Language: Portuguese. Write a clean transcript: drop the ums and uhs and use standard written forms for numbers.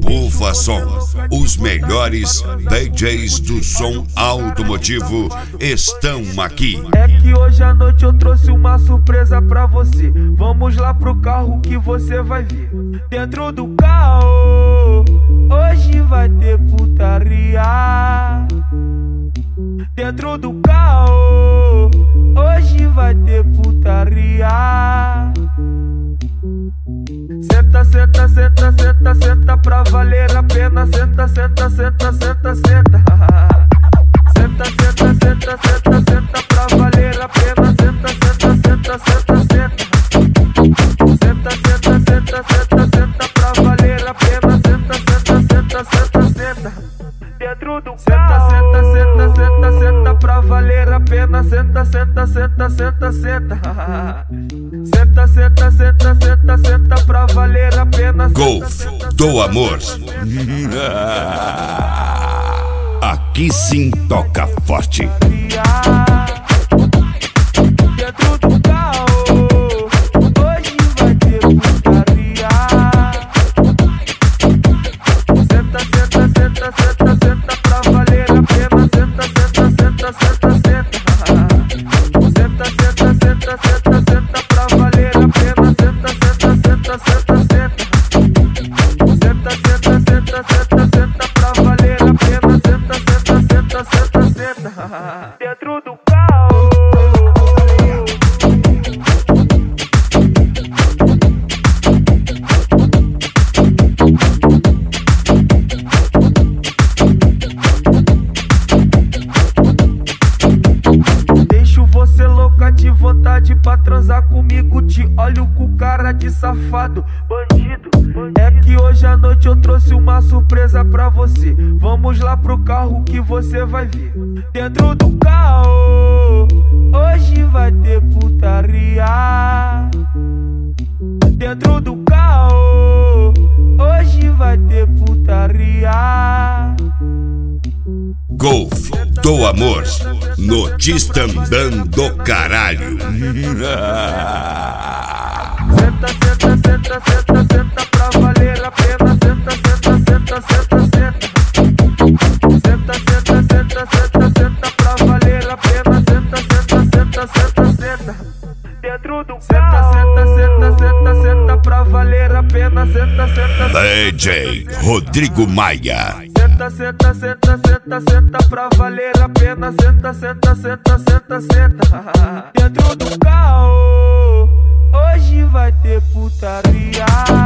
Bufa Som. Os melhores DJs do som automotivo estão aqui. É que hoje à noite eu trouxe uma surpresa pra você. Vamos lá pro carro que você vai ver. Dentro do carro hoje vai ter putaria. Dentro do carro hoje vai ter putaria. Senta, senta, senta, senta, senta pra valer a pena. Senta, senta, senta, senta, senta. Senta, senta, senta, senta, senta pra valer a pena. Senta, senta, senta, senta, senta. Senta, senta, senta, senta, senta pra valer a pena. Senta, senta, senta, senta, senta. Dentro do senta, senta, senta, senta, senta pra valer a pena. Senta, senta, senta, senta, senta. Senta, senta, senta, senta, senta pra valer a pena. Golf do Amor. Aqui sim toca forte. Dentro do carro hoje vai ter putaria. Senta, senta, senta, senta, senta pra valer a pena. Senta, senta, senta, senta, senta. Senta, senta, senta, senta, senta pra valer a pena. Senta, senta, senta, senta, senta. Senta, senta, senta, senta, senta pra valer a pena. Senta, senta, senta, senta, senta. Dentro do carro. Deixo você louca de vontade pra transar comigo. Te olho com cara de safado, bandido. É que hoje à noite eu trouxe uma surpresa pra você. Vamos lá pro carro que você vai ver. Dentro do carro hoje vai ter putaria. Dentro do carro hoje vai ter putaria. Golf do Amor. No Tistambã do Caralho. Senta, senta, senta, senta, senta pra valer a pena. Senta, senta, senta, senta, senta. Senta, senta, senta, senta, senta pra valer a pena. Senta, senta, senta, senta, senta. Dentro do senta, senta, senta, senta, senta pra valer a pena. Senta, senta, DJ Rodrigo Maia. senta, senta, senta, senta, senta pra valer a pena. Senta, senta, senta, senta, senta. Dentro do carro hoje vai ter putaria.